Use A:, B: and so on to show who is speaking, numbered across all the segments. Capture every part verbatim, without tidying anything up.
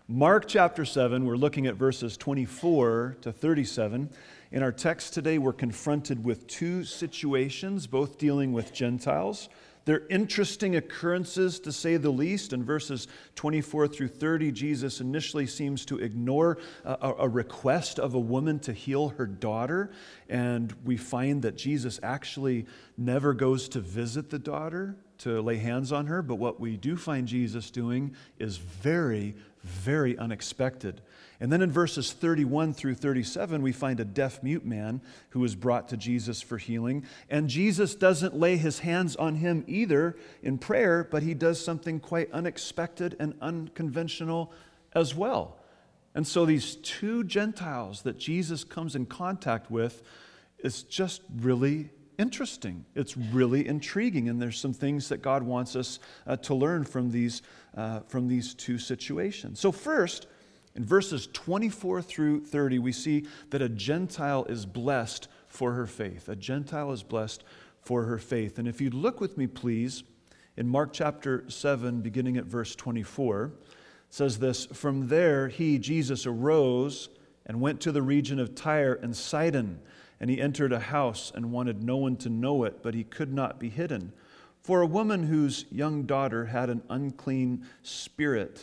A: Mark chapter seven, we're looking at verses twenty-four to thirty-seven. In our text today, we're confronted with two situations, both dealing with Gentiles. They're interesting occurrences, to say the least. In verses twenty-four through thirty, Jesus initially seems to ignore a, a request of a woman to heal her daughter, and we find that Jesus actually never goes to visit the daughter to lay hands on her, but what we do find Jesus doing is very, very unexpected. And then in verses thirty-one through thirty-seven, we find a deaf-mute man who is brought to Jesus for healing. And Jesus doesn't lay his hands on him either in prayer, but he does something quite unexpected and unconventional as well. And so these two Gentiles that Jesus comes in contact with is just really interesting. It's really intriguing, and there's some things that God wants us uh, to learn from these, uh, from these two situations. So first, in verses twenty-four through thirty, we see that a Gentile is blessed for her faith. A Gentile is blessed for her faith. And if you'd look with me, please, in Mark chapter seven, beginning at verse twenty-four, it says this, "From there he, Jesus, arose and went to the region of Tyre and Sidon, and he entered a house and wanted no one to know it, but he could not be hidden. For a woman whose young daughter had an unclean spirit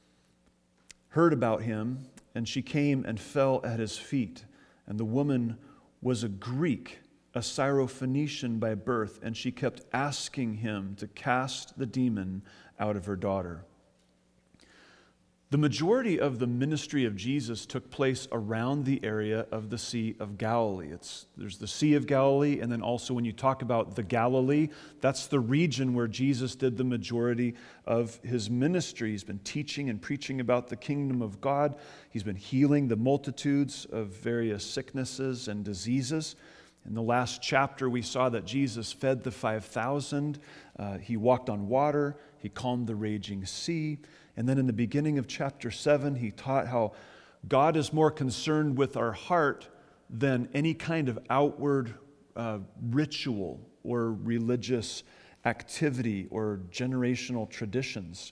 A: heard about him, and she came and fell at his feet. And the woman was a Greek, a Syrophoenician by birth, and she kept asking him to cast the demon out of her daughter." The majority of the ministry of Jesus took place around the area of the Sea of Galilee. It's, there's the Sea of Galilee, and then also when you talk about the Galilee, that's the region where Jesus did the majority of his ministry. He's been teaching and preaching about the kingdom of God. He's been healing the multitudes of various sicknesses and diseases. In the last chapter, we saw that Jesus fed the five thousand. Uh, he walked on water. He calmed the raging sea. And then in the beginning of chapter seven, he taught how God is more concerned with our heart than any kind of outward uh, ritual or religious activity or generational traditions.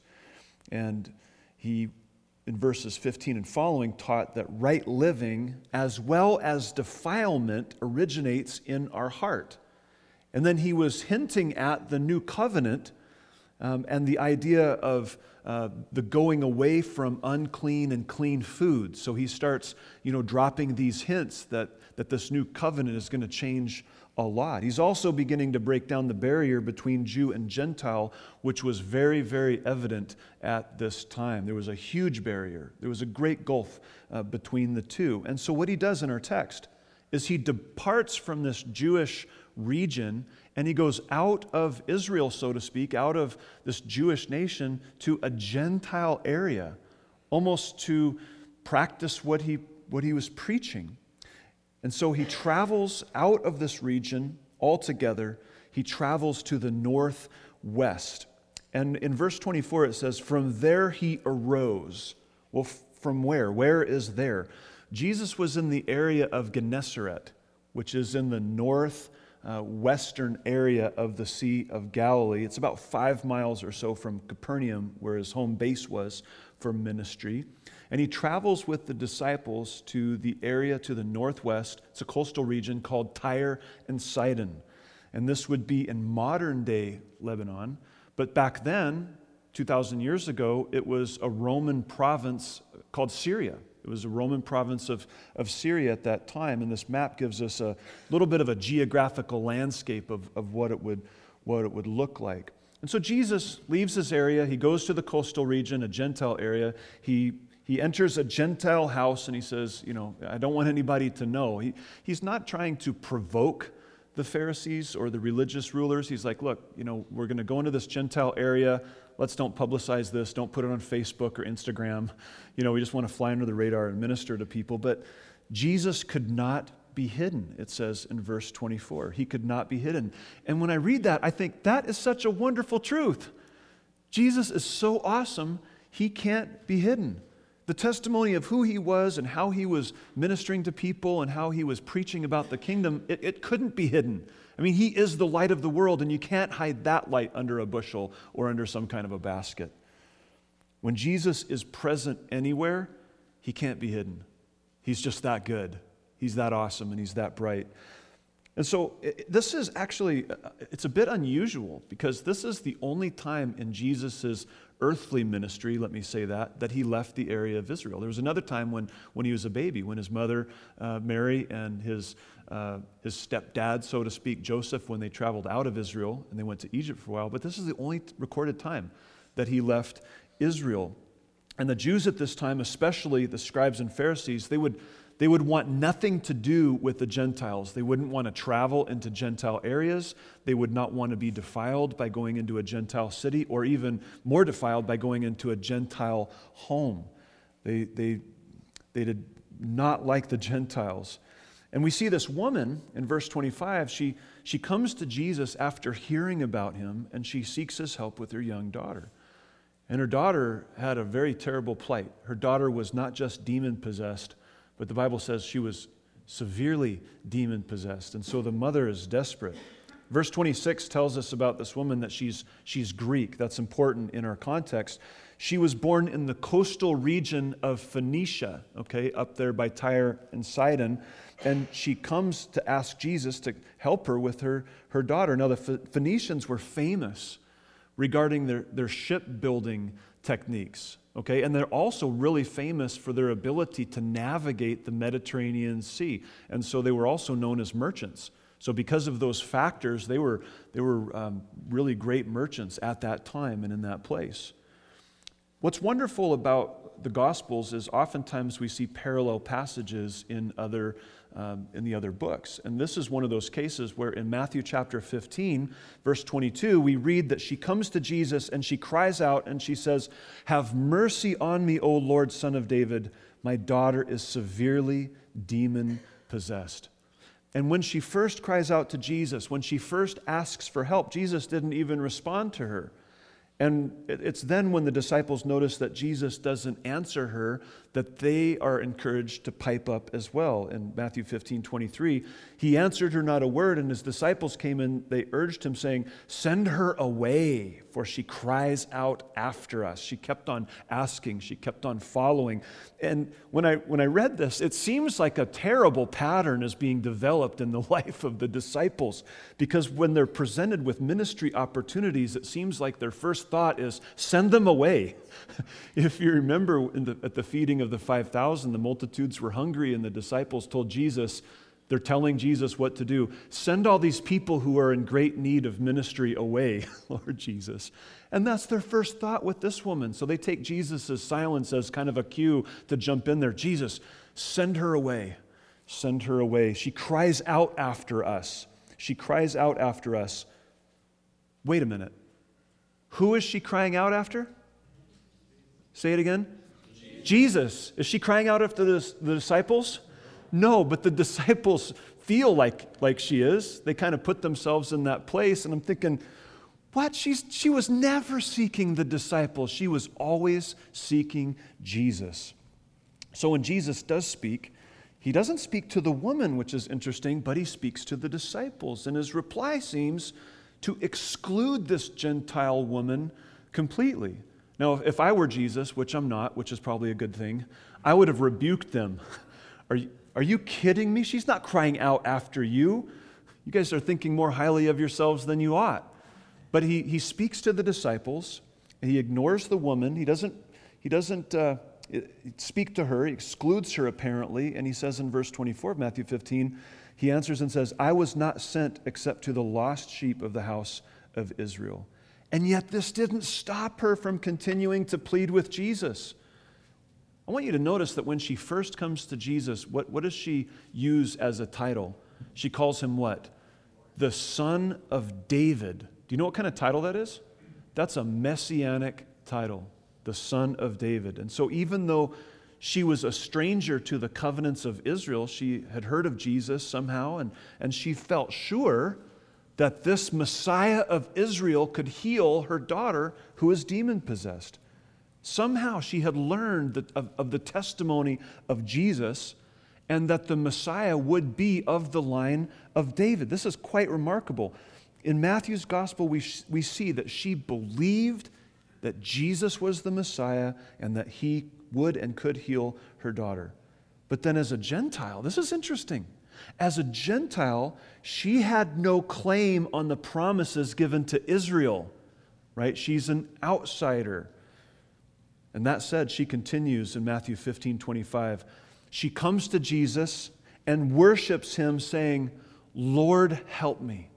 A: And he, in verses fifteen and following, taught that right living as well as defilement originates in our heart. And then he was hinting at the new covenant um, and the idea of Uh, the going away from unclean and clean food. So he starts, you know, dropping these hints that, that this new covenant is going to change a lot. He's also beginning to break down the barrier between Jew and Gentile, which was very, very evident at this time. There was a huge barrier. There was a great gulf uh, between the two. And so what he does in our text is he departs from this Jewish region and he goes out of Israel, so to speak, out of this Jewish nation to a Gentile area, almost to practice what he, what he was preaching. And so he travels out of this region altogether. He travels to the northwest. And in verse twenty-four it says, "From there he arose." Well, from where? Where is there? Jesus was in the area of Gennesaret, which is in the north Uh, western area of the Sea of Galilee. It's about five miles or so from Capernaum, where his home base was for ministry. And he travels with the disciples to the area to the northwest. It's a coastal region called Tyre and Sidon. And this would be in modern-day Lebanon. But back then, two thousand years ago, it was a Roman province called Syria. It was a Roman province of, of Syria at that time, and this map gives us a little bit of a geographical landscape of, of what it would what it would look like. And so Jesus leaves this area. He goes to the coastal region, a Gentile area. He he enters a Gentile house, and he says, you know, I don't want anybody to know. He he's not trying to provoke the Pharisees or the religious rulers. He's like, look, you know, we're going to go into this Gentile area. Let's don't publicize this. Don't put it on Facebook or Instagram. You know, we just want to fly under the radar and minister to people. But Jesus could not be hidden, it says in verse twenty-four. He could not be hidden. And when I read that, I think that is such a wonderful truth. Jesus is so awesome, he can't be hidden. The testimony of who he was and how he was ministering to people and how he was preaching about the kingdom, it, it couldn't be hidden. I mean, he is the light of the world, and you can't hide that light under a bushel or under some kind of a basket. When Jesus is present anywhere, he can't be hidden. He's just that good. He's that awesome, and he's that bright. And so it, this is actually, it's a bit unusual because this is the only time in Jesus' earthly ministry, let me say that, that he left the area of Israel. There was another time when, when he was a baby, when his mother, uh, Mary, and his, uh, his stepdad, so to speak, Joseph, when they traveled out of Israel and they went to Egypt for a while. But this is the only recorded time that he left Israel. And the Jews at this time, especially the scribes and Pharisees, they would They would want nothing to do with the Gentiles. They wouldn't want to travel into Gentile areas. They would not want to be defiled by going into a Gentile city, or even more defiled by going into a Gentile home. They, they, they did not like the Gentiles. And we see this woman in verse twenty-five. She, she comes to Jesus after hearing about him, and she seeks his help with her young daughter. And her daughter had a very terrible plight. Her daughter was not just demon-possessed, but the Bible says she was severely demon-possessed. And so the mother is desperate. Verse twenty-six tells us about this woman that she's, she's Greek. That's important in our context. She was born in the coastal region of Phoenicia, okay, up there by Tyre and Sidon. And she comes to ask Jesus to help her with her, her daughter. Now, the Phoenicians were famous regarding their, their shipbuilding techniques. Okay, and they're also really famous for their ability to navigate the Mediterranean Sea. And so they were also known as merchants. So because of those factors, they were, they were um, really great merchants at that time and in that place. What's wonderful about the Gospels is oftentimes we see parallel passages in other Um, in the other books. And this is one of those cases where in Matthew chapter fifteen, verse twenty-two, we read that she comes to Jesus and she cries out and she says, "Have mercy on me, O Lord, Son of David. My daughter is severely demon-possessed." And when she first cries out to Jesus, when she first asks for help, Jesus didn't even respond to her. And it's then when the disciples notice that Jesus doesn't answer her that they are encouraged to pipe up as well. In Matthew fifteen twenty-three, he answered her not a word, and his disciples came in, they urged him, saying, "Send her away, for she cries out after us." She kept on asking, she kept on following. And when I when I read this, it seems like a terrible pattern is being developed in the life of the disciples, because when they're presented with ministry opportunities, it seems like their first thought is, send them away. If you remember in the, at the feeding of the five thousand, the multitudes were hungry, and the disciples told Jesus, they're telling Jesus what to do. Send all these people who are in great need of ministry away, Lord Jesus. And that's their first thought with this woman. So they take Jesus' silence as kind of a cue to jump in there. Jesus, send her away. Send her away. She cries out after us. She cries out after us. Wait a minute. Who is she crying out after? Say it again. Jesus. Jesus. Is she crying out after the, the disciples? No, but the disciples feel like, like she is. They kind of put themselves in that place, and I'm thinking, what? She's, she was never seeking the disciples. She was always seeking Jesus. So when Jesus does speak, he doesn't speak to the woman, which is interesting, but he speaks to the disciples. And his reply seems to exclude this Gentile woman completely. Now, if I were Jesus, which I'm not, which is probably a good thing, I would have rebuked them. Are you, are you kidding me? She's not crying out after you. You guys are thinking more highly of yourselves than you ought. But he, he speaks to the disciples. And he ignores the woman. He doesn't, he doesn't uh, speak to her. He excludes her apparently. And he says in verse twenty-four of Matthew fifteen, he answers and says, "I was not sent except to the lost sheep of the house of Israel." And yet this didn't stop her from continuing to plead with Jesus. I want you to notice that when she first comes to Jesus, what, what does she use as a title? She calls him what? The Son of David. Do you know what kind of title that is? That's a messianic title, the Son of David. And so even though she was a stranger to the covenants of Israel, she had heard of Jesus somehow, and, and she felt sure that this Messiah of Israel could heal her daughter who is demon-possessed. Somehow she had learned that of, of the testimony of Jesus, and that the Messiah would be of the line of David. This is quite remarkable. In Matthew's gospel, we, we see that she believed that Jesus was the Messiah and that he would and could heal her daughter. But then as a Gentile, this is interesting. As a Gentile, she had no claim on the promises given to Israel, right? She's an outsider. And that said, she continues in Matthew fifteen twenty-five. She comes to Jesus and worships him, saying, Lord, help me.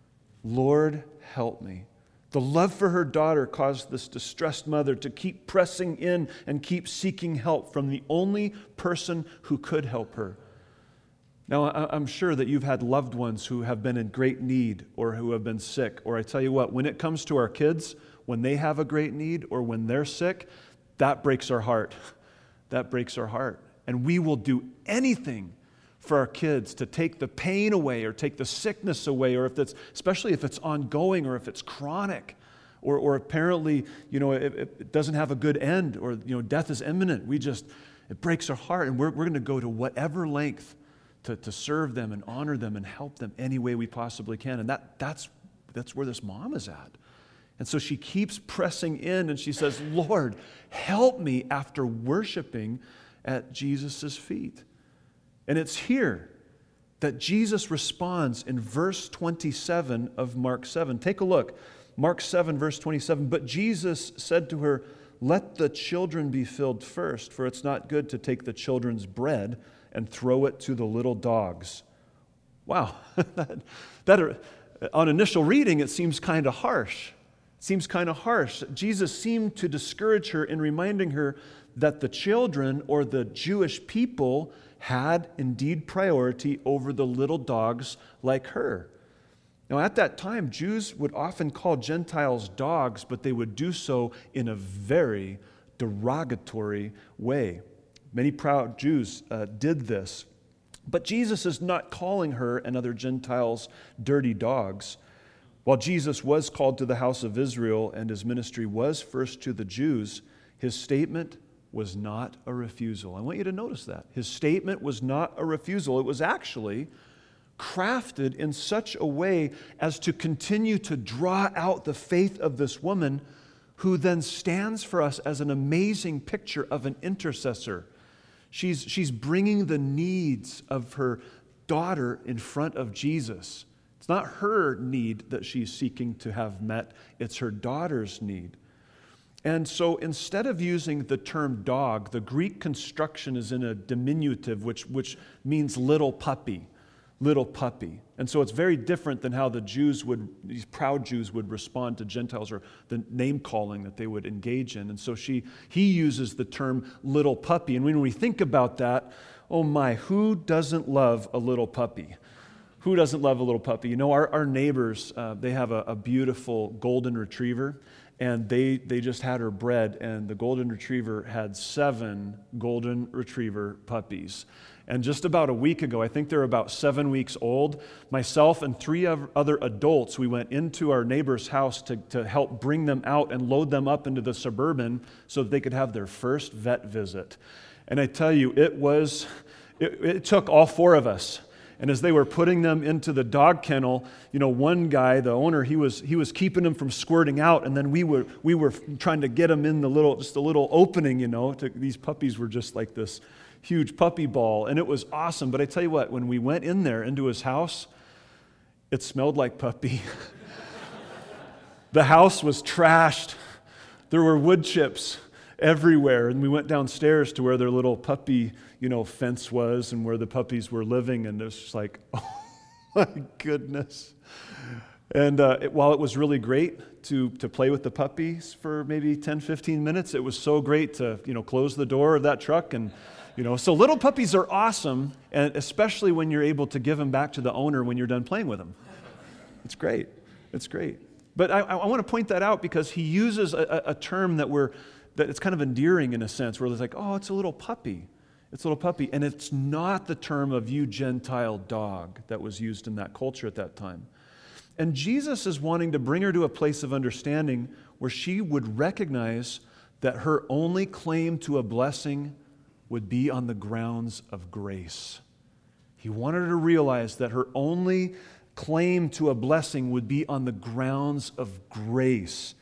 A: Lord, help me. The love for her daughter caused this distressed mother to keep pressing in and keep seeking help from the only person who could help her. Now, I'm sure that you've had loved ones who have been in great need or who have been sick. Or I tell you what, when it comes to our kids, when they have a great need or when they're sick, that breaks our heart. That breaks our heart. And we will do anything for our kids to take the pain away or take the sickness away, or if it's, especially if it's ongoing or if it's chronic, or, or apparently, you know, it, it doesn't have a good end, or, you know, death is imminent. We just, it breaks our heart, and we're, we're going to go to whatever length to, to serve them and honor them and help them any way we possibly can. And that that's that's where this mom is at. And so she keeps pressing in and she says, Lord, help me, after worshiping at Jesus' feet. And it's here that Jesus responds in verse twenty-seven of Mark seven. Take a look. Mark seven, verse twenty-seven. But Jesus said to her, let the children be filled first, for it's not good to take the children's bread and throw it to the little dogs. Wow. that, that, on initial reading, it seems kind of harsh. It seems kind of harsh. Jesus seemed to discourage her in reminding her that the children or the Jewish people had indeed priority over the little dogs like her. Now, at that time, Jews would often call Gentiles dogs, but they would do so in a very derogatory way. Many proud Jews uh, did this. But Jesus is not calling her and other Gentiles dirty dogs. While Jesus was called to the house of Israel and his ministry was first to the Jews, his statement was not a refusal. I want you to notice that. His statement was not a refusal. It was actually crafted in such a way as to continue to draw out the faith of this woman, who then stands for us as an amazing picture of an intercessor. She's, she's bringing the needs of her daughter in front of Jesus. It's not her need that she's seeking to have met, it's her daughter's need. And so instead of using the term dog, the Greek construction is in a diminutive, which, which means little puppy, little puppy. And so it's very different than how the Jews would, these proud Jews would respond to Gentiles, or the name calling that they would engage in. And so she, he uses the term little puppy. And when we think about that, oh my, who doesn't love a little puppy? Who doesn't love a little puppy? You know, our, our neighbors, uh, they have a, a beautiful golden retriever, and they, they just had her bred, and the golden retriever had seven golden retriever puppies. And just about a week ago, I think they're about seven weeks old, myself and three other adults, we went into our neighbor's house to, to help bring them out and load them up into the Suburban so that they could have their first vet visit. And I tell you, it was, it, it took all four of us. And as they were putting them into the dog kennel, you know, one guy, the owner, he was he was keeping them from squirting out, and then we were we were trying to get them in the little just a little opening, you know. To, these puppies were just like this huge puppy ball, and it was awesome. But I tell you what, when we went in there into his house, it smelled like puppy. The house was trashed. There were wood chips everywhere, and we went downstairs to where their little puppy, you know, fence was and where the puppies were living, and it was just like, oh my goodness. And uh, it, while it was really great to to play with the puppies for maybe ten, fifteen minutes, it was so great to, you know, close the door of that truck. And, you know, so little puppies are awesome, and especially when you're able to give them back to the owner when you're done playing with them. It's great. It's great. But I, I want to point that out because he uses a, a term that we're that it's kind of endearing in a sense, where it's like, oh, it's a little puppy. It's a little puppy. And it's not the term of you Gentile dog that was used in that culture at that time. And Jesus is wanting to bring her to a place of understanding where she would recognize that her only claim to a blessing would be on the grounds of grace. He wanted her to realize that her only claim to a blessing would be on the grounds of grace,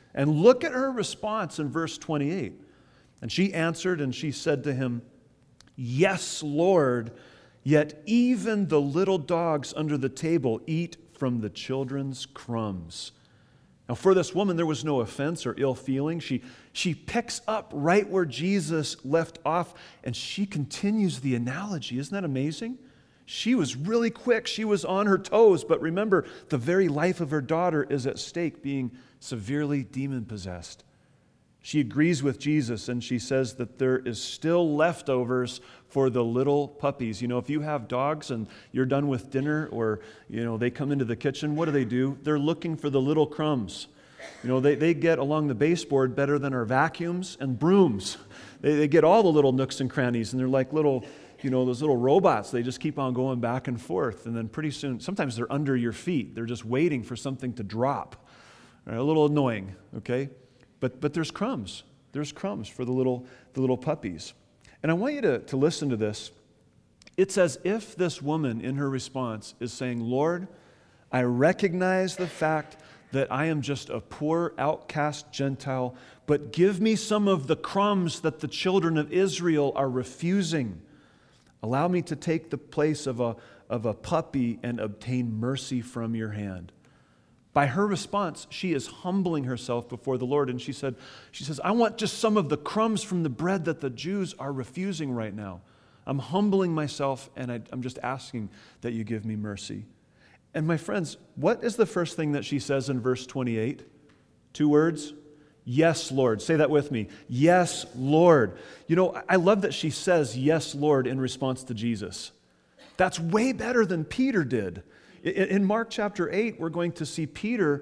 A: And look at her response in verse twenty-eight. And she answered and she said to him, "Yes, Lord, yet even the little dogs under the table eat from the children's crumbs." Now, for this woman, there was no offense or ill feeling. She, she picks up right where Jesus left off, and she continues the analogy. Isn't that amazing? She was really quick. She was on her toes. But remember, the very life of her daughter is at stake, being severely demon-possessed. She agrees with Jesus, and she says that there is still leftovers for the little puppies. You know, if you have dogs and you're done with dinner, or, you know, they come into the kitchen, what do they do? They're looking for the little crumbs. You know, they, they get along the baseboard better than our vacuums and brooms. They, they get all the little nooks and crannies, and they're like little, you know, those little robots. They just keep on going back and forth, and then pretty soon, sometimes they're under your feet. They're just waiting for something to drop. A little annoying, okay? But but there's crumbs. There's crumbs for the little the little puppies. And I want you to, to listen to this. It's as if this woman in her response is saying, "Lord, I recognize the fact that I am just a poor, outcast Gentile, but give me some of the crumbs that the children of Israel are refusing. Allow me to take the place of a, of a puppy and obtain mercy from your hand." By her response, she is humbling herself before the Lord, and she said, she says, "I want just some of the crumbs from the bread that the Jews are refusing right now. I'm humbling myself, and I, I'm just asking that you give me mercy." And my friends, what is the first thing that she says in verse twenty-eight? Two words. "Yes, Lord." Say that with me. "Yes, Lord." You know, I love that she says, "Yes, Lord," in response to Jesus. That's way better than Peter did. In Mark chapter eight, we're going to see Peter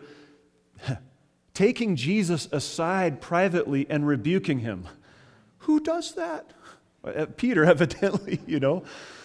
A: taking Jesus aside privately and rebuking him. Who does that? Peter, evidently, you know.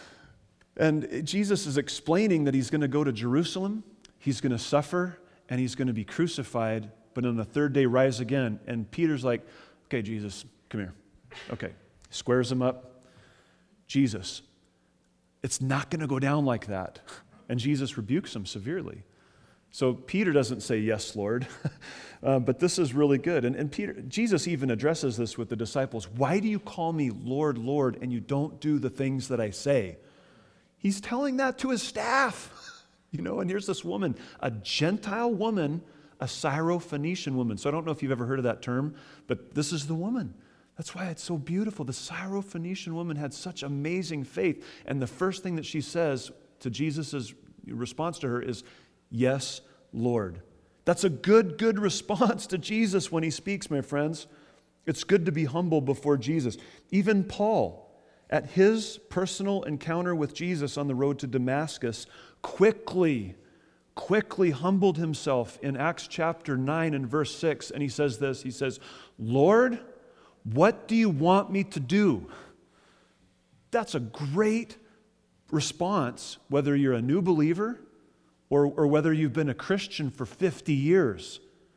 A: And Jesus is explaining that he's going to go to Jerusalem, he's going to suffer, and he's going to be crucified, but on the third day rise again. And Peter's like, "Okay, Jesus, come here." Okay, squares him up. "Jesus, it's not going to go down like that." And Jesus rebukes him severely. So Peter doesn't say, "Yes, Lord." uh, but this is really good. And, and Peter, Jesus even addresses this with the disciples. "Why do you call me Lord, Lord, and you don't do the things that I say?" He's telling that to his staff. You know, and here's this woman, a Gentile woman, a Syrophoenician woman. So I don't know if you've ever heard of that term, but this is the woman. That's why it's so beautiful. The Syrophoenician woman had such amazing faith. And the first thing that she says to Jesus' response to her is, "Yes, Lord." That's a good, good response to Jesus when he speaks, my friends. It's good to be humble before Jesus. Even Paul, at his personal encounter with Jesus on the road to Damascus, quickly, quickly humbled himself in Acts chapter nine and verse six. And he says this, he says, "Lord, what do you want me to do?" That's a great response, whether you're a new believer or, or whether you've been a Christian for fifty years.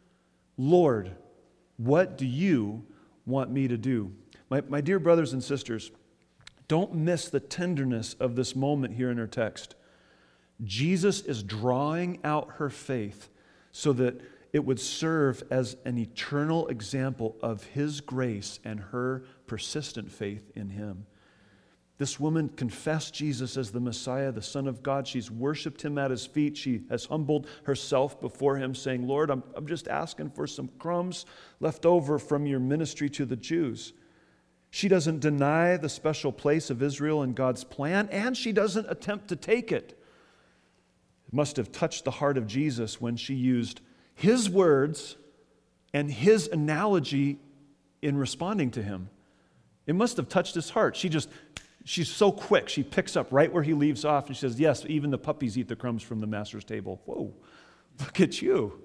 A: "Lord, what do you want me to do?" My, my dear brothers and sisters, don't miss the tenderness of this moment here in our text. Jesus is drawing out her faith so that it would serve as an eternal example of his grace and her persistent faith in him. This woman confessed Jesus as the Messiah, the Son of God. She's worshiped him at his feet. She has humbled herself before him, saying, "Lord, I'm, I'm just asking for some crumbs left over from your ministry to the Jews." She doesn't deny the special place of Israel in God's plan, and she doesn't attempt to take it. It must have touched the heart of Jesus when she used his words and his analogy in responding to him. It must have touched his heart. She just... She's so quick. She picks up right where he leaves off and she says, "Yes, even the puppies eat the crumbs from the master's table." Whoa, look at you.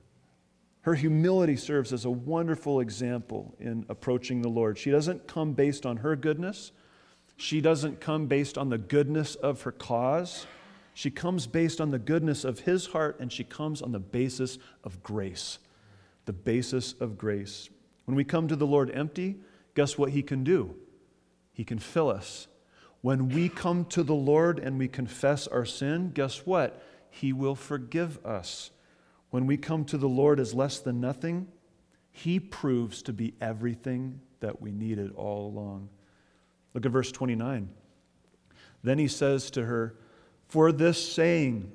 A: Her humility serves as a wonderful example in approaching the Lord. She doesn't come based on her goodness. She doesn't come based on the goodness of her cause. She comes based on the goodness of his heart, and she comes on the basis of grace. The basis of grace. When we come to the Lord empty, guess what he can do? He can fill us. When we come to the Lord and we confess our sin, guess what? He will forgive us. When we come to the Lord as less than nothing, He proves to be everything that we needed all along. Look at verse twenty-nine. Then he says to her, "For this saying,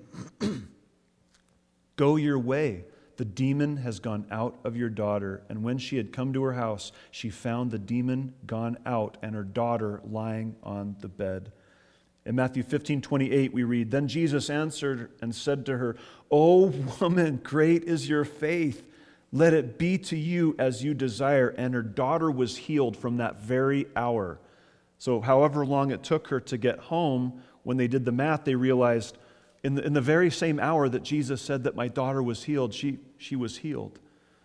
A: go your way. The demon has gone out of your daughter." And when she had come to her house, she found the demon gone out and her daughter lying on the bed. In Matthew fifteen twenty-eight, we read, "Then Jesus answered and said to her, 'O woman, great is your faith. Let it be to you as you desire.' And her daughter was healed from that very hour." So however long it took her to get home, when they did the math, they realized in the, in the very same hour that Jesus said that my daughter was healed, she, she was healed.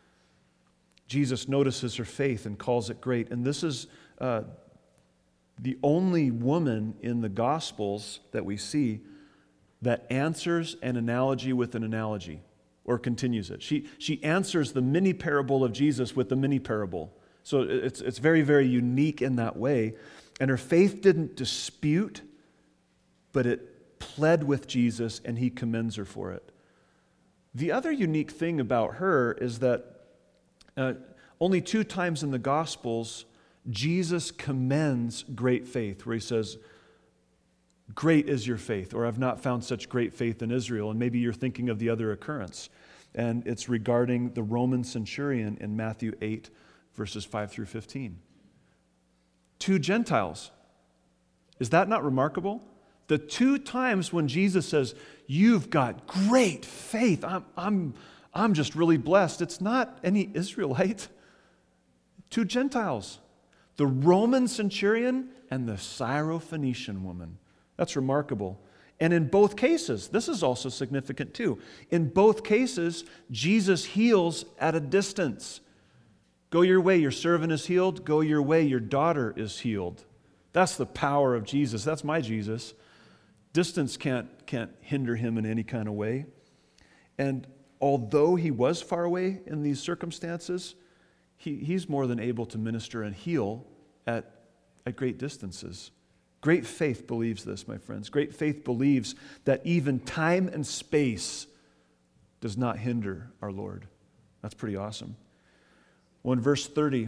A: Jesus notices her faith and calls it great. And this is uh, the only woman in the Gospels that we see that answers an analogy with an analogy or continues it. She, she answers the mini parable of Jesus with the mini parable. So it's, it's very, very unique in that way. And her faith didn't dispute, but it pled with Jesus, and he commends her for it. The other unique thing about her is that uh, only two times in the Gospels, Jesus commends great faith, where he says, "Great is your faith," or "I've not found such great faith in Israel." And maybe you're thinking of the other occurrence. And it's regarding the Roman centurion in Matthew eight, verses five through fifteen. Two Gentiles. Is that not remarkable? The two times when Jesus says, "You've got great faith. I'm, I'm, I'm just really blessed." It's not any Israelite. Two Gentiles. The Roman centurion and the Syrophoenician woman. That's remarkable. And in both cases, this is also significant too. In both cases, Jesus heals at a distance. Go your way, your servant is healed. Go your way, your daughter is healed. That's the power of Jesus. That's my Jesus. Distance can't, can't hinder him in any kind of way. And although he was far away in these circumstances, he, he's more than able to minister and heal at, at great distances. Great faith believes this, my friends. Great faith believes that even time and space does not hinder our Lord. That's pretty awesome. Well, in verse thirty,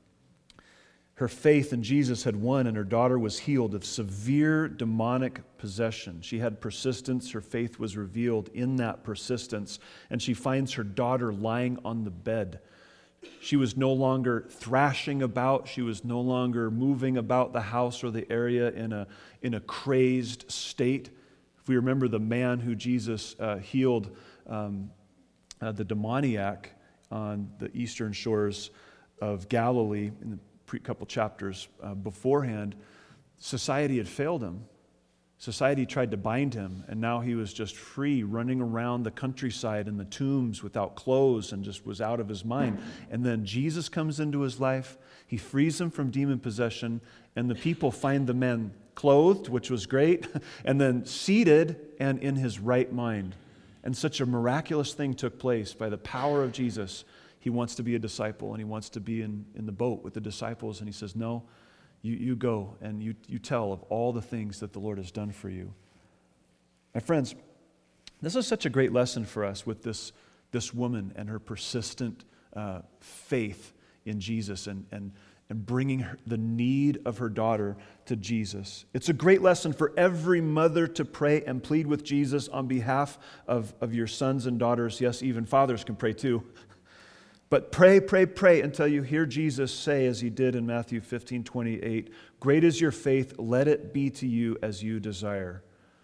A: her faith in Jesus had won, and her daughter was healed of severe demonic possession. She had persistence. Her faith was revealed in that persistence, and she finds her daughter lying on the bed. She was no longer thrashing about. She was no longer moving about the house or the area in a, in a crazed state. If we remember the man who Jesus uh, healed, um, uh, the demoniac on the eastern shores of Galilee in the pre- couple chapters uh, beforehand, society had failed him. Society tried to bind him, and now he was just free, running around the countryside and the tombs without clothes and just was out of his mind. And then Jesus comes into his life. He frees him from demon possession, and the people find the man clothed, which was great, and then seated and in his right mind. And such a miraculous thing took place by the power of Jesus. He wants to be a disciple, and he wants to be in, in the boat with the disciples, and he says, "No, You, you go and you, you tell of all the things that the Lord has done for you." My friends, this is such a great lesson for us with this, this woman and her persistent uh, faith in Jesus and, and, and bringing her, the need of her daughter to Jesus. It's a great lesson for every mother to pray and plead with Jesus on behalf of, of your sons and daughters. Yes, even fathers can pray too. But pray, pray, pray until you hear Jesus say, as he did in Matthew fifteen twenty-eight, "Great is your faith, let it be to you as you desire."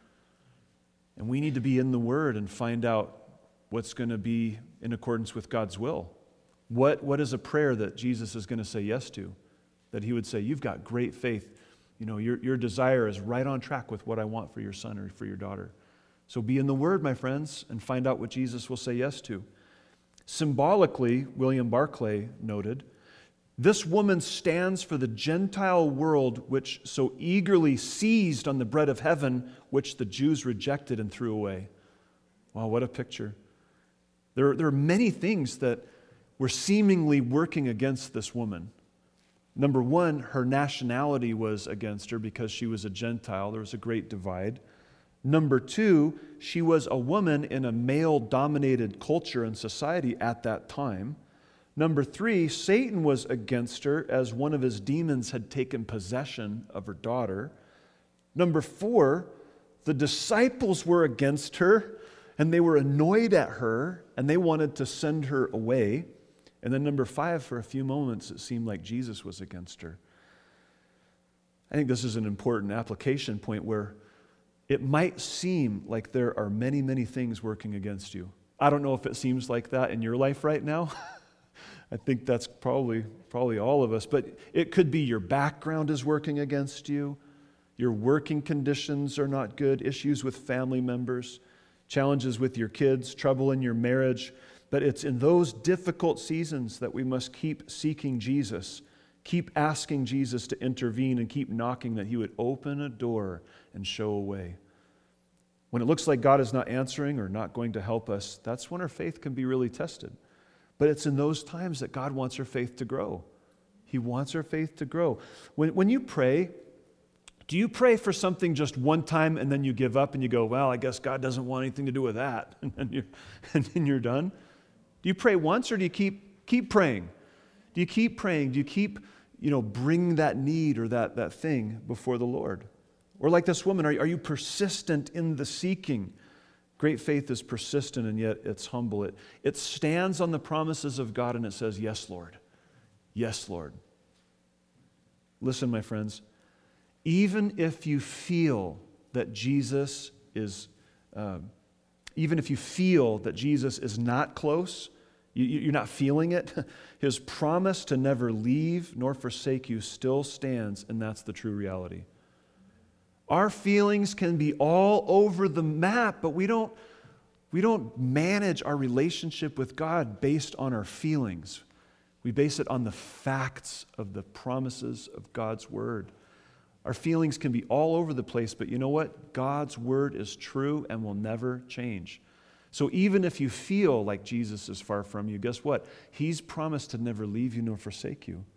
A: And we need to be in the Word and find out what's going to be in accordance with God's will. What, what is a prayer that Jesus is going to say yes to? That he would say, "You've got great faith. You know, your, your desire is right on track with what I want for your son or for your daughter." So be in the Word, my friends, and find out what Jesus will say yes to. Symbolically, William Barclay noted, this woman stands for the Gentile world which so eagerly seized on the bread of heaven, which the Jews rejected and threw away. Wow, what a picture. There, there are many things that were seemingly working against this woman. Number one, her nationality was against her because she was a Gentile. There was a great divide. Number two, she was a woman in a male-dominated culture and society at that time. Number three, Satan was against her as one of his demons had taken possession of her daughter. Number four, the disciples were against her, and they were annoyed at her, and they wanted to send her away. And then number five, for a few moments, it seemed like Jesus was against her. I think this is an important application point where it might seem like there are many, many things working against you. I don't know if it seems like that in your life right now. I think that's probably, probably all of us. But it could be your background is working against you. Your working conditions are not good. Issues with family members. Challenges with your kids. Trouble in your marriage. But it's in those difficult seasons that we must keep seeking Jesus. Keep asking Jesus to intervene and keep knocking that He would open a door and show a way. When it looks like God is not answering or not going to help us, that's when our faith can be really tested. But it's in those times that God wants our faith to grow. He wants our faith to grow. When, when you pray, do you pray for something just one time and then you give up and you go, well, I guess God doesn't want anything to do with that, and then you're, and then you're done? Do you pray once, or do you keep keep praying? Do you keep praying? Do you keep, you know, bring that need or that, that thing before the Lord? Or like this woman, are, are you persistent in the seeking? Great faith is persistent, and yet it's humble. It, it stands on the promises of God, and it says, yes, Lord. Yes, Lord. Listen, my friends, even if you feel that Jesus is, uh, even if you feel that Jesus is not close, you, you're not feeling it, His promise to never leave nor forsake you still stands, and that's the true reality. Our feelings can be all over the map, but we don't, we don't manage our relationship with God based on our feelings. We base it on the facts of the promises of God's Word. Our feelings can be all over the place, but you know what? God's Word is true and will never change. So even if you feel like Jesus is far from you, guess what? He's promised to never leave you nor forsake you.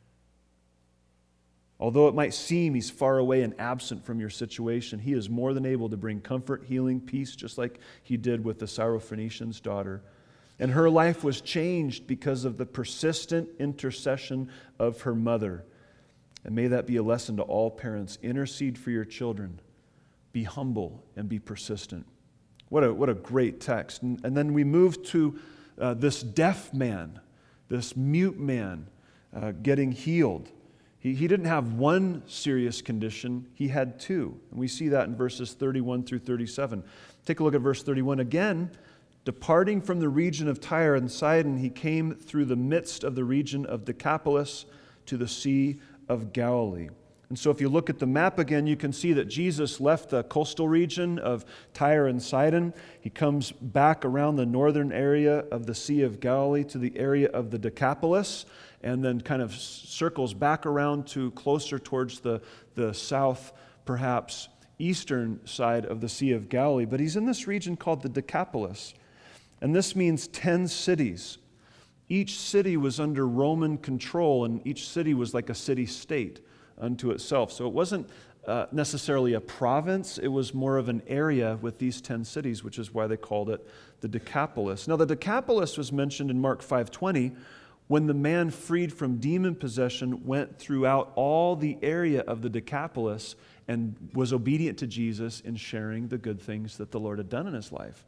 A: Although it might seem He's far away and absent from your situation, He is more than able to bring comfort, healing, peace, just like He did with the Syrophoenician's daughter. And her life was changed because of the persistent intercession of her mother. And may that be a lesson to all parents. Intercede for your children. Be humble and be persistent. What a, what a great text. And, and then we move to uh, this deaf man, this mute man uh, getting healed. He, he didn't have one serious condition, he had two. And we see that in verses thirty-one through thirty-seven. Take a look at verse thirty-one. Again, departing from the region of Tyre and Sidon, he came through the midst of the region of Decapolis to the Sea of Galilee. And so if you look at the map again, you can see that Jesus left the coastal region of Tyre and Sidon. He comes back around the northern area of the Sea of Galilee to the area of the Decapolis, and then kind of circles back around to closer towards the, the south, perhaps eastern side of the Sea of Galilee. But he's in this region called the Decapolis. And this means ten cities. Each city was under Roman control, and each city was like a city-state unto itself. So it wasn't uh, necessarily a province, it was more of an area with these ten cities, which is why they called it the Decapolis. Now the Decapolis was mentioned in Mark five twenty, when the man freed from demon possession went throughout all the area of the Decapolis and was obedient to Jesus in sharing the good things that the Lord had done in his life.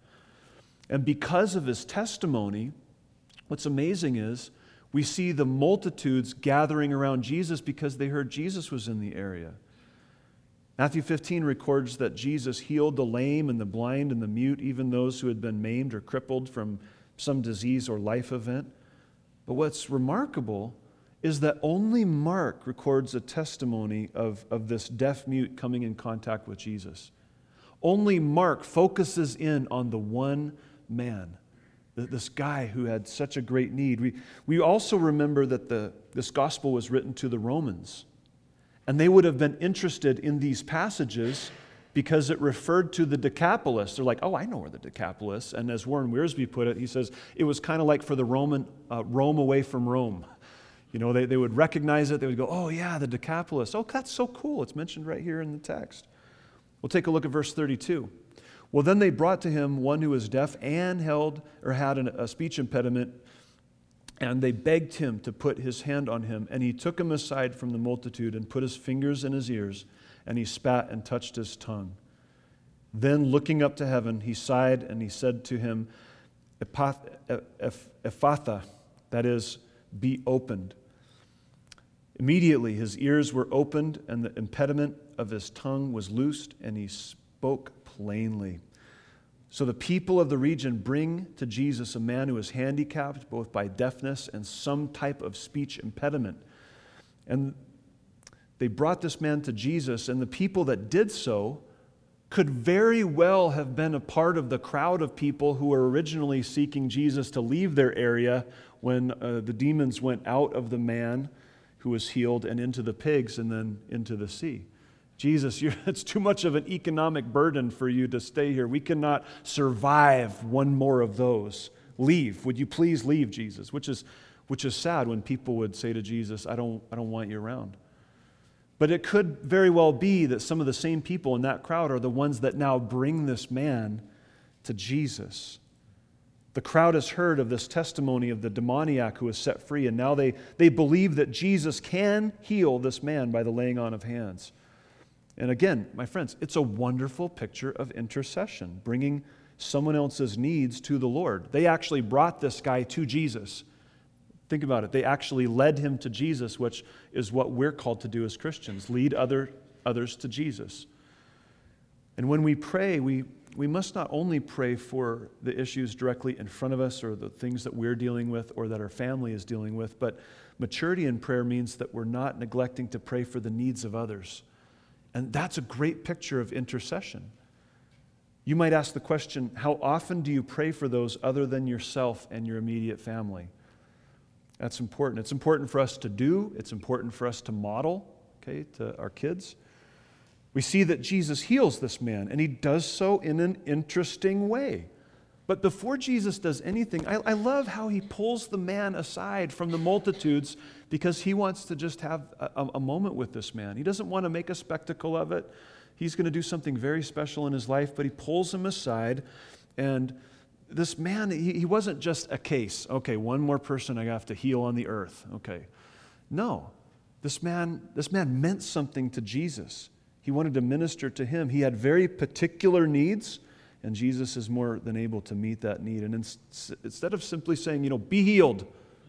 A: And because of his testimony, what's amazing is we see the multitudes gathering around Jesus because they heard Jesus was in the area. Matthew fifteen records that Jesus healed the lame and the blind and the mute, even those who had been maimed or crippled from some disease or life event. But what's remarkable is that only Mark records a testimony of, of this deaf mute coming in contact with Jesus. Only Mark focuses in on the one man, this guy who had such a great need. We, we also remember that the, this gospel was written to the Romans, and they would have been interested in these passages because it referred to the Decapolis. They're like, oh, I know where the Decapolis. And as Warren Wiersbe put it, he says, it was kind of like for the Roman, uh, Rome away from Rome. You know, they, they would recognize it. They would go, oh, yeah, the Decapolis. Oh, that's so cool. It's mentioned right here in the text. We'll take a look at verse thirty-two. Well, then they brought to him one who was deaf and held or had an, a speech impediment, And they begged him to put his hand on him. And he took him aside from the multitude and put his fingers in his ears, and he spat and touched his tongue. Then, looking up to heaven, he sighed and he said to him, Ephphatha, that is, be opened. Immediately his ears were opened, and the impediment of his tongue was loosed, and he spoke plainly. So the people of the region bring to Jesus a man who is handicapped both by deafness and some type of speech impediment. And they brought this man to Jesus, and the people that did so could very well have been a part of the crowd of people who were originally seeking Jesus to leave their area when uh, the demons went out of the man who was healed and into the pigs and then into the sea. Jesus, you're, it's too much of an economic burden for you to stay here. We cannot survive one more of those. Leave. Would you please leave, Jesus? Which is, which is sad when people would say to Jesus, I don't, I don't want you around. But it could very well be that some of the same people in that crowd are the ones that now bring this man to Jesus. The crowd has heard of this testimony of the demoniac who was set free, and now they, they believe that Jesus can heal this man by the laying on of hands. And again, my friends, it's a wonderful picture of intercession, bringing someone else's needs to the Lord. They actually brought this guy to Jesus. Think about it. They actually led him to Jesus, which is what we're called to do as Christians, lead other, others to Jesus. And when we pray, we, we must not only pray for the issues directly in front of us or the things that we're dealing with or that our family is dealing with, but maturity in prayer means that we're not neglecting to pray for the needs of others. And that's a great picture of intercession. You might ask the question, how often do you pray for those other than yourself and your immediate family? That's important. It's important for us to do. It's important for us to model, okay, to our kids. We see that Jesus heals this man, and he does so in an interesting way. But before Jesus does anything, I, I love how he pulls the man aside from the multitudes because he wants to just have a, a moment with this man. He doesn't want to make a spectacle of it. He's going to do something very special in his life, but he pulls him aside. And this man, he, he wasn't just a case. Okay, one more person I have to heal on the earth. Okay. No, this man, this man meant something to Jesus. He wanted to minister to him. He had very particular needs, and Jesus is more than able to meet that need. And instead of simply saying, you know, be healed,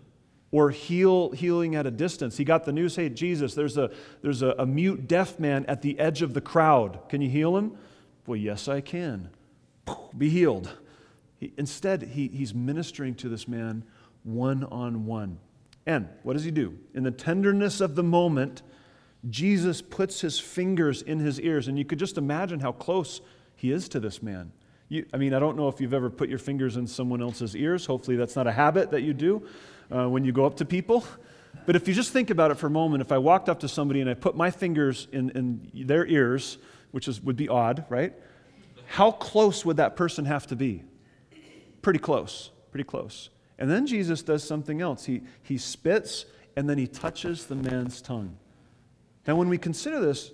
A: or heal healing at a distance, he got the news, hey, Jesus, there's a there's a, a mute deaf man at the edge of the crowd. Can you heal him? Well, yes, I can. Be healed. He, instead, he, he's ministering to this man one-on-one. And what does he do? In the tenderness of the moment, Jesus puts his fingers in his ears, and you could just imagine how close he is to this man. You, I mean, I don't know if you've ever put your fingers in someone else's ears. Hopefully that's not a habit that you do uh, when you go up to people. But if you just think about it for a moment, if I walked up to somebody and I put my fingers in, in their ears, which is, would be odd, right? How close would that person have to be? Pretty close, pretty close. And then Jesus does something else. He, he spits, and then he touches the man's tongue. Now, when we consider this,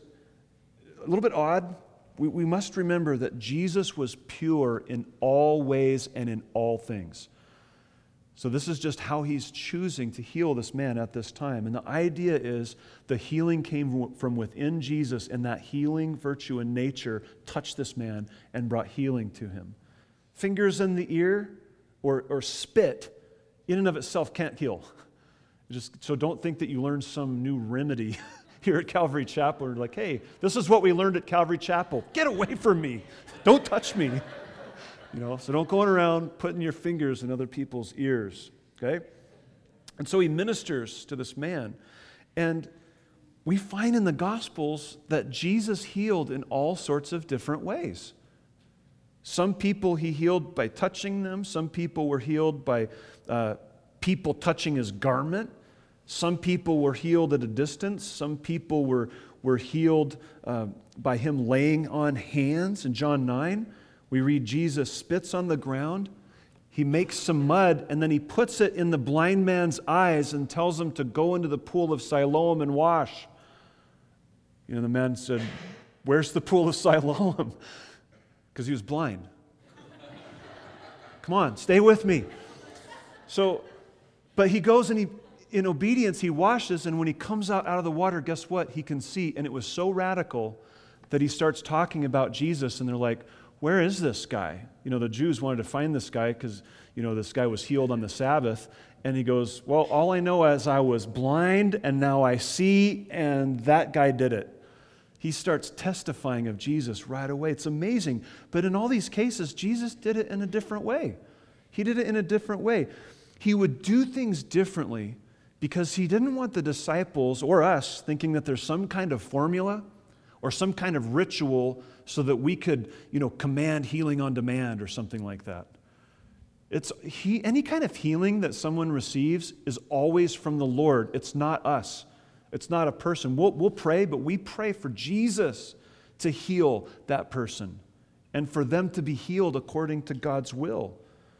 A: a little bit odd, we, we must remember that Jesus was pure in all ways and in all things. So this is just how he's choosing to heal this man at this time. And the idea is the healing came from within Jesus, and that healing virtue and nature touched this man and brought healing to him. Fingers in the ear or, or spit in and of itself can't heal. Just, so don't think that you learned some new remedy here at Calvary Chapel. We're like, hey, this is what we learned at Calvary Chapel. Get away from me. Don't touch me. You know, so don't go around putting your fingers in other people's ears, okay? And so he ministers to this man. And we find in the Gospels that Jesus healed in all sorts of different ways. Some people he healed by touching them. Some people were healed by uh, people touching his garment. Some people were healed at a distance. Some people were, were healed uh, by him laying on hands. In John nine, we read Jesus spits on the ground. He makes some mud, and then he puts it in the blind man's eyes and tells him to go into the pool of Siloam and wash. You know, the man said, where's the pool of Siloam? Because he was blind. Come on, stay with me. So But he goes and he, in obedience, he washes, and when he comes out, out of the water, guess what? He can see, and it was so radical that he starts talking about Jesus, and they're like, where is this guy? You know, the Jews wanted to find this guy because, you know, this guy was healed on the Sabbath, and he goes, well, all I know is I was blind, and now I see, and that guy did it. He starts testifying of Jesus right away. It's amazing. But in all these cases, Jesus did it in a different way. He did it in a different way. He would do things differently because he didn't want the disciples or us thinking that there's some kind of formula or some kind of ritual so that we could, you know, command healing on demand or something like that. It's he, any kind of healing that someone receives is always from the Lord. It's not us. It's not a person. We'll, we'll pray, but we pray for Jesus to heal that person and for them to be healed according to God's will.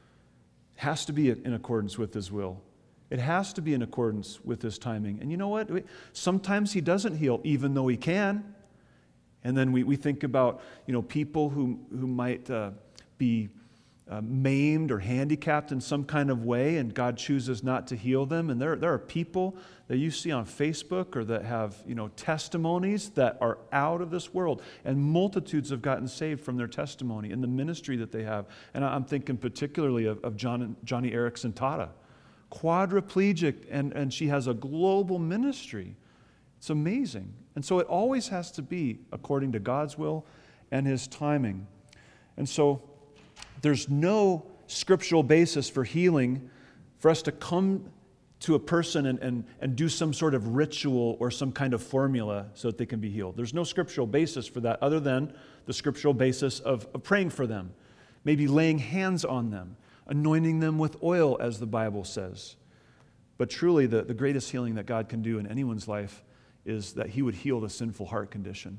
A: It has to be in accordance with His will. It has to be in accordance with His timing. And you know what? Sometimes He doesn't heal, even though He can. And then we, we think about, you know, people who, who might uh, be uh, maimed or handicapped in some kind of way, and God chooses not to heal them. And there, there are people that you see on Facebook or that have, you know, testimonies that are out of this world. And multitudes have gotten saved from their testimony and the ministry that they have. And I'm thinking particularly of, of John, Johnny Erickson Tata, quadriplegic, and, and she has a global ministry. It's amazing. And so it always has to be according to God's will and His timing. And so there's no scriptural basis for healing for us to come to a person and, and, and do some sort of ritual or some kind of formula so that they can be healed. There's no scriptural basis for that other than the scriptural basis of, of praying for them, maybe laying hands on them, anointing them with oil, as the Bible says. But truly, the, the greatest healing that God can do in anyone's life is that He would heal the sinful heart condition.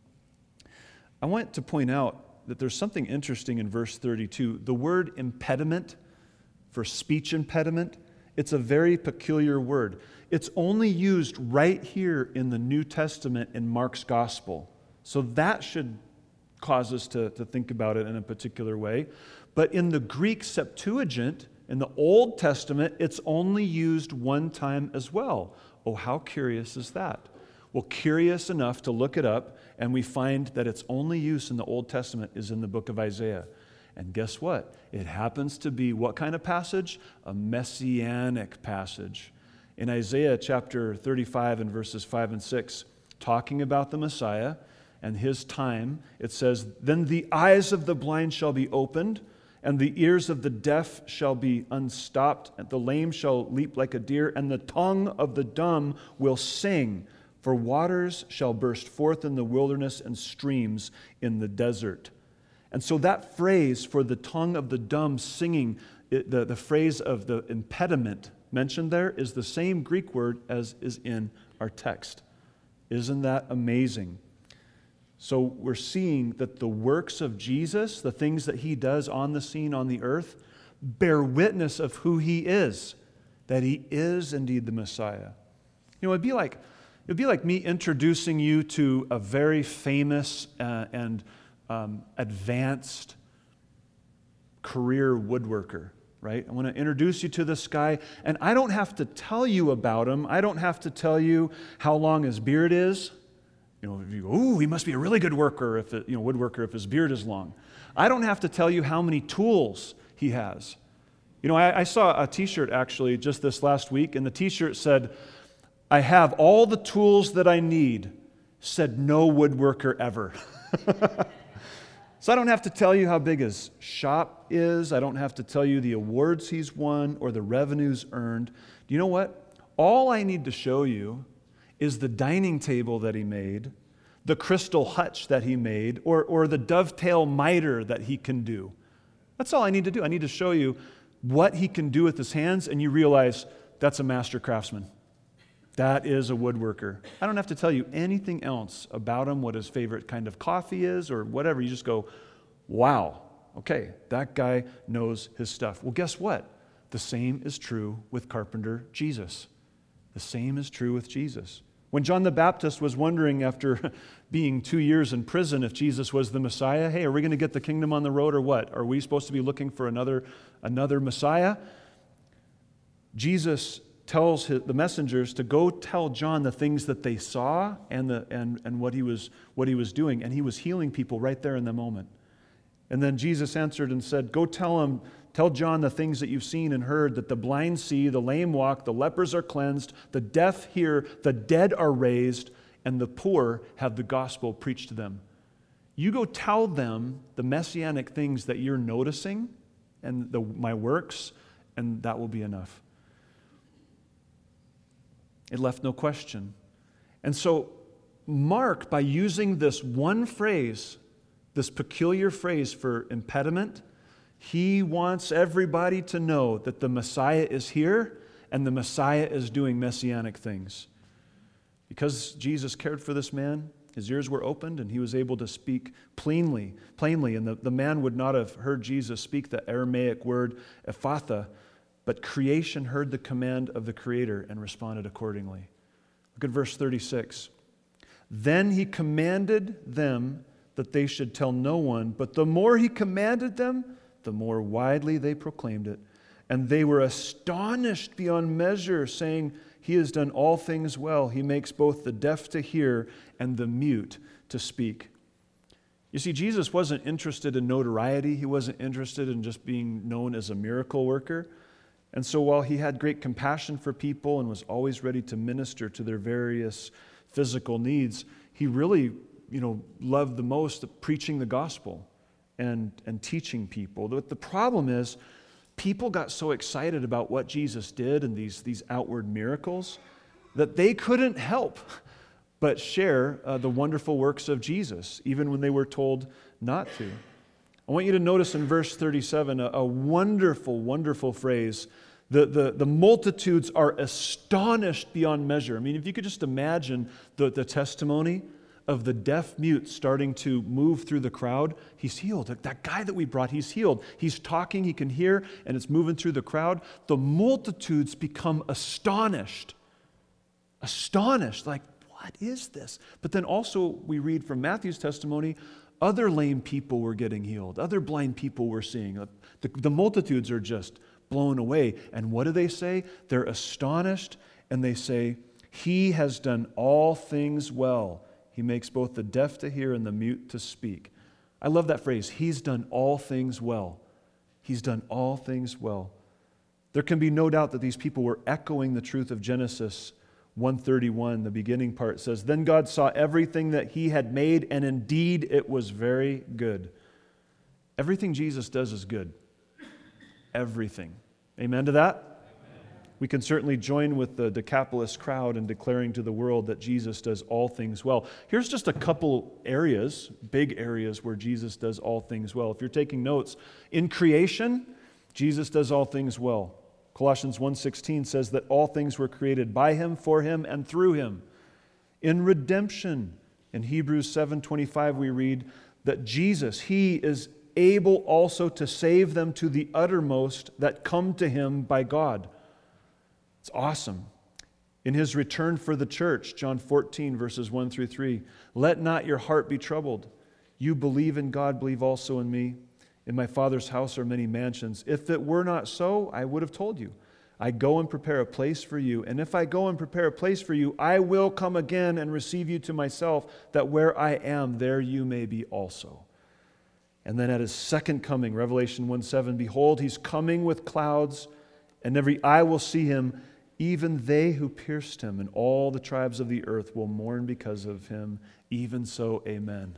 A: I want to point out that there's something interesting in verse thirty-two. The word impediment, for speech impediment, it's a very peculiar word. It's only used right here in the New Testament in Mark's Gospel. So that should cause us to, to think about it in a particular way. But in the Greek Septuagint, in the Old Testament, it's only used one time as well. Oh, how curious is that? Well, curious enough to look it up, and we find that its only use in the Old Testament is in the book of Isaiah. And guess what? It happens to be what kind of passage? A messianic passage. In Isaiah chapter thirty-five and verses five and six, talking about the Messiah and His time, it says, "Then the eyes of the blind shall be opened, and the ears of the deaf shall be unstopped, and the lame shall leap like a deer, and the tongue of the dumb will sing. For waters shall burst forth in the wilderness and streams in the desert." And so that phrase for the tongue of the dumb singing, it, the, the phrase of the impediment mentioned there is the same Greek word as is in our text. Isn't that amazing? So we're seeing that the works of Jesus, the things that He does on the scene on the earth, bear witness of who He is, that He is indeed the Messiah. You know, it'd be like It'd be like me introducing you to a very famous uh, and um, advanced career woodworker, right? I want to introduce you to this guy, and I don't have to tell you about him. I don't have to tell you how long his beard is. You know, if you go, ooh, he must be a really good worker, if it, you know, woodworker, if his beard is long. I don't have to tell you how many tools he has. You know, I, I saw a T-shirt actually just this last week, and the T-shirt said, "I have all the tools that I need," said no woodworker ever. So I don't have to tell you how big his shop is. I don't have to tell you the awards he's won or the revenues earned. Do you know what? All I need to show you is the dining table that he made, the crystal hutch that he made, or, or the dovetail miter that he can do. That's all I need to do. I need to show you what he can do with his hands, and you realize that's a master craftsman. That is a woodworker. I don't have to tell you anything else about him, what his favorite kind of coffee is or whatever. You just go, wow, okay, that guy knows his stuff. Well, guess what? The same is true with carpenter Jesus. The same is true with Jesus. When John the Baptist was wondering after being two years in prison if Jesus was the Messiah, hey, are we going to get the kingdom on the road or what? Are we supposed to be looking for another, another Messiah? Jesus tells his, the messengers to go tell John the things that they saw and, the, and, and what, he was, what he was doing. And he was healing people right there in the moment. And then Jesus answered and said, go tell him, tell John the things that you've seen and heard, that the blind see, the lame walk, the lepers are cleansed, the deaf hear, the dead are raised, and the poor have the gospel preached to them. You go tell them the messianic things that you're noticing and the, my works, and that will be enough. It left no question. And so Mark, by using this one phrase, this peculiar phrase for impediment, he wants everybody to know that the Messiah is here and the Messiah is doing messianic things. Because Jesus cared for this man, his ears were opened and he was able to speak plainly, plainly. And the, the man would not have heard Jesus speak the Aramaic word Ephatha, but creation heard the command of the Creator and responded accordingly. Look at verse thirty-six. Then he commanded them that they should tell no one, but the more he commanded them, the more widely they proclaimed it. And they were astonished beyond measure, saying, he has done all things well. He makes both the deaf to hear and the mute to speak. You see, Jesus wasn't interested in notoriety. He wasn't interested in just being known as a miracle worker. And so while he had great compassion for people and was always ready to minister to their various physical needs, he really, you know, loved the most preaching the gospel and, and teaching people. But the problem is, people got so excited about what Jesus did and these, these outward miracles that they couldn't help but share uh, the wonderful works of Jesus, even when they were told not to. I want you to notice in verse thirty-seven a, a wonderful, wonderful phrase. The, the, the multitudes are astonished beyond measure. I mean, if you could just imagine the, the testimony of the deaf mute starting to move through the crowd. He's healed. That guy that we brought, he's healed. He's talking, he can hear, and it's moving through the crowd. The multitudes become astonished. Astonished, like, what is this? But then also we read from Matthew's testimony, other lame people were getting healed. Other blind people were seeing. The, the multitudes are just blown away. And what do they say? They're astonished, and they say, he has done all things well. He makes both the deaf to hear and the mute to speak. I love that phrase. He's done all things well. He's done all things well. There can be no doubt that these people were echoing the truth of Genesis one thirty-one. The beginning part says, then God saw everything that he had made, and indeed it was very good. Everything Jesus does is good. Everything. Amen to that? We can certainly join with the Decapolis crowd in declaring to the world that Jesus does all things well. Here's just a couple areas, big areas, where Jesus does all things well. If you're taking notes, in creation, Jesus does all things well. Colossians one sixteen says that all things were created by him, for him, and through him. In redemption, in Hebrews seven twenty-five, we read that Jesus, he is able also to save them to the uttermost that come to him by God. It's awesome. In his return for the church, John fourteen, verses one through three, let not your heart be troubled. You believe in God, believe also in me. In my Father's house are many mansions. If it were not so, I would have told you. I go and prepare a place for you. And if I go and prepare a place for you, I will come again and receive you to myself, that where I am, there you may be also. And then at his second coming, Revelation one seven, behold, he's coming with clouds, and every eye will see him, even they who pierced him, and all the tribes of the earth will mourn because of him. Even so, amen.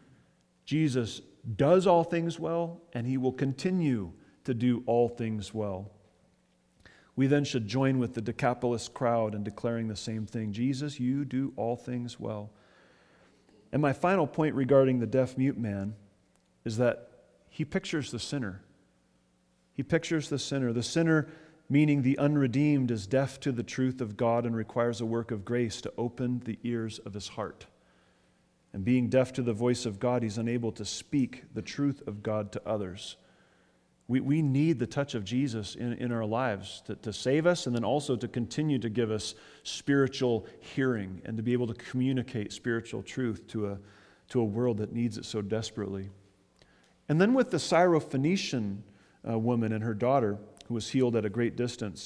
A: Jesus does all things well, and he will continue to do all things well. We then should join with the Decapolis crowd in declaring the same thing. Jesus, you do all things well. And my final point regarding the deaf-mute man is that he pictures the sinner. He pictures the sinner. The sinner, meaning the unredeemed, is deaf to the truth of God and requires a work of grace to open the ears of his heart. And being deaf to the voice of God, he's unable to speak the truth of God to others. We, we need the touch of Jesus in, in our lives to, to save us, and then also to continue to give us spiritual hearing and to be able to communicate spiritual truth to a, to a world that needs it so desperately. And then with the Syrophoenician uh, woman and her daughter, who was healed at a great distance,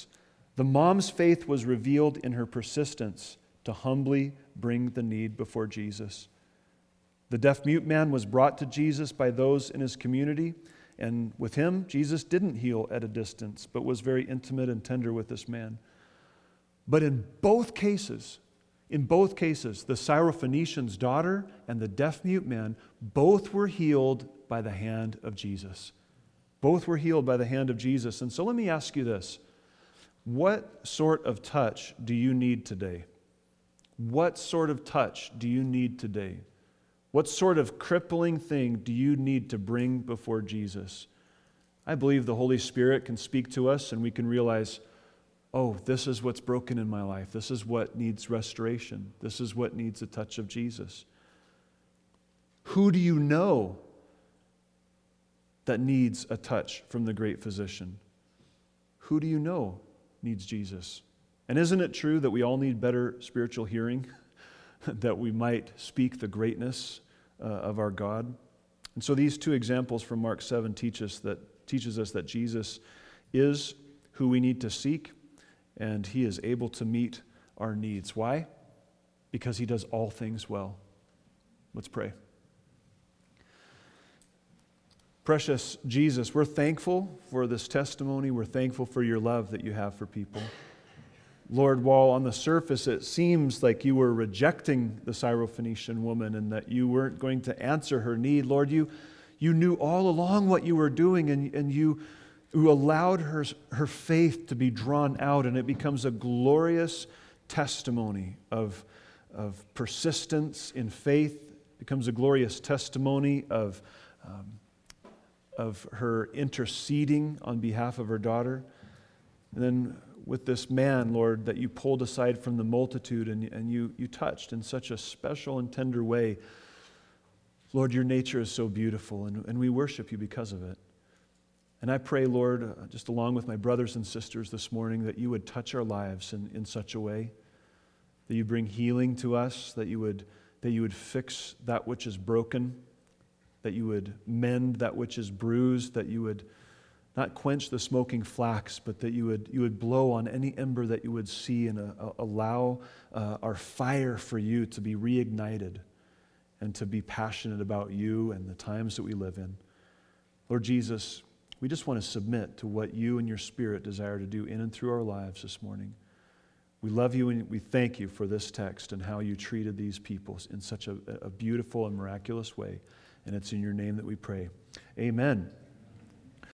A: The mom's faith was revealed in her persistence to humbly bring the need before Jesus. The deaf-mute man was brought to Jesus by those in his community, and with him, Jesus didn't heal at a distance, but was very intimate and tender with this man. But in both cases, in both cases, the Syrophoenician's daughter and the deaf-mute man, both were healed by the hand of Jesus. Both were healed by the hand of Jesus. And so let me ask you this. What sort of touch do you need today? What sort of touch do you need today? What sort of crippling thing do you need to bring before Jesus? I believe the Holy Spirit can speak to us and we can realize, oh, this is what's broken in my life. This is what needs restoration. This is what needs a touch of Jesus. Who do you know that needs a touch from the great physician? Who do you know needs Jesus? And isn't it true that we all need better spiritual hearing, that we might speak the greatness uh, of our God? And so these two examples from Mark seven teach us that, teaches us that Jesus is who we need to seek, and he is able to meet our needs. Why? Because he does all things well. Let's pray. Precious Jesus, we're thankful for this testimony. We're thankful for your love that you have for people. Lord, while on the surface it seems like you were rejecting the Syrophoenician woman and that you weren't going to answer her need, Lord, you, you knew all along what you were doing, and, and you, you allowed her, her faith to be drawn out, and it becomes a glorious testimony of, of persistence in faith. It becomes a glorious testimony of um, of her interceding on behalf of her daughter. And then with this man, Lord, that you pulled aside from the multitude and, and you, you touched in such a special and tender way. Lord, your nature is so beautiful, and, and we worship you because of it. And I pray, Lord, uh, just along with my brothers and sisters this morning, that you would touch our lives in, in such a way, that you bring healing to us, that you would, that you would fix that which is broken, that you would mend that which is bruised, that you would not quench the smoking flax, but that you would you would blow on any ember that you would see, and uh, allow uh, our fire for you to be reignited and to be passionate about you and the times that we live in. Lord Jesus, we just want to submit to what you and your Spirit desire to do in and through our lives this morning. We love you and we thank you for this text and how you treated these people in such a, a beautiful and miraculous way. And it's in your name that we pray. Amen.